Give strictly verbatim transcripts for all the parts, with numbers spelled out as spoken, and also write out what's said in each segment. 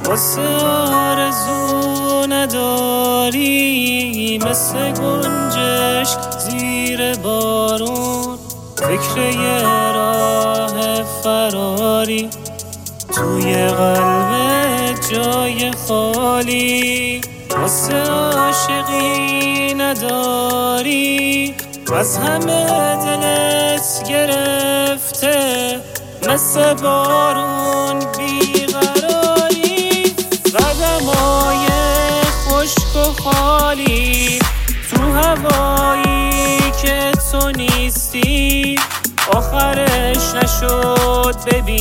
واسه آرزو نداری، مثل گنجش زیر بارون، فکر یه راه فراری، توی قلبت جای خالی. واسه عاشقی نداری، از همه دلت گرفته، مثل بارون بیقراری. قدمای خشک و خالی تو هوایی که تو نیستی، آخرش نشد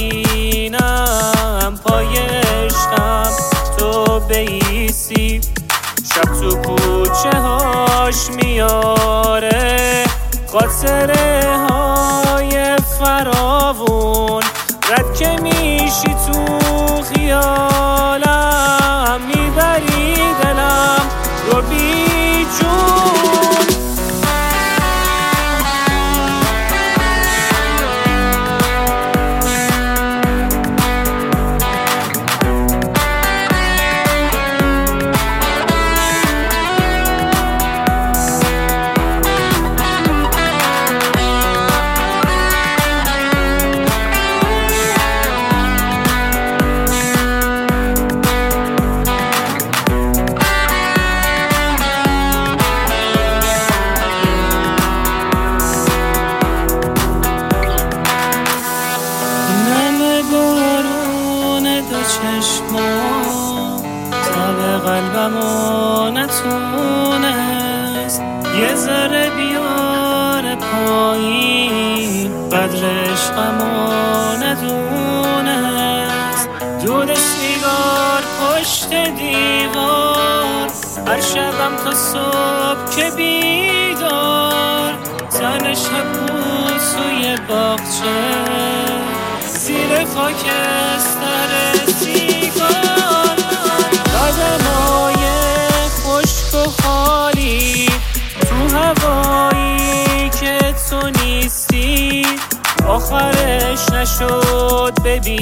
ببینم پای عشقم تو بیستی. شب تو کوچه هاش میاره خاطره های فراوون، رد که میشی تو خیالم، میبری دلم رو بی جون. چشما تب قلبمو نتونست یه ذره بیاره پایین، قدر عشقمو ندونست. دود سیگار پشت دیوار، هر شبم تا صبح که بیدار، تن شب بود توی باغچه زیر خاکستر سیگار. قدمای خشک و خالی تو هوایی که تو نیستی، آخرش نشد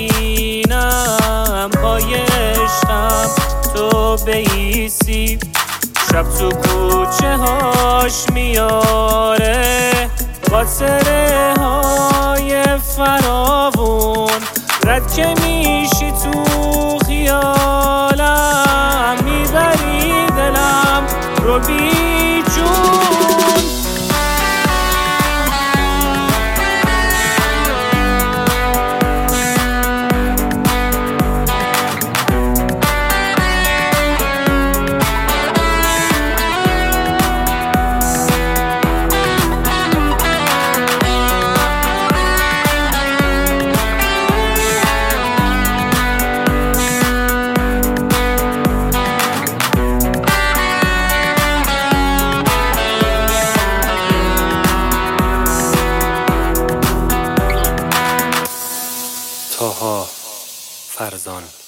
ببینم پای عشقم تو بیستی. شب تو کوچه هاش میاره خاطره های فراوون، رد که میشی تو خیالم، میبری دلم رو بی جون. طاها فرزان.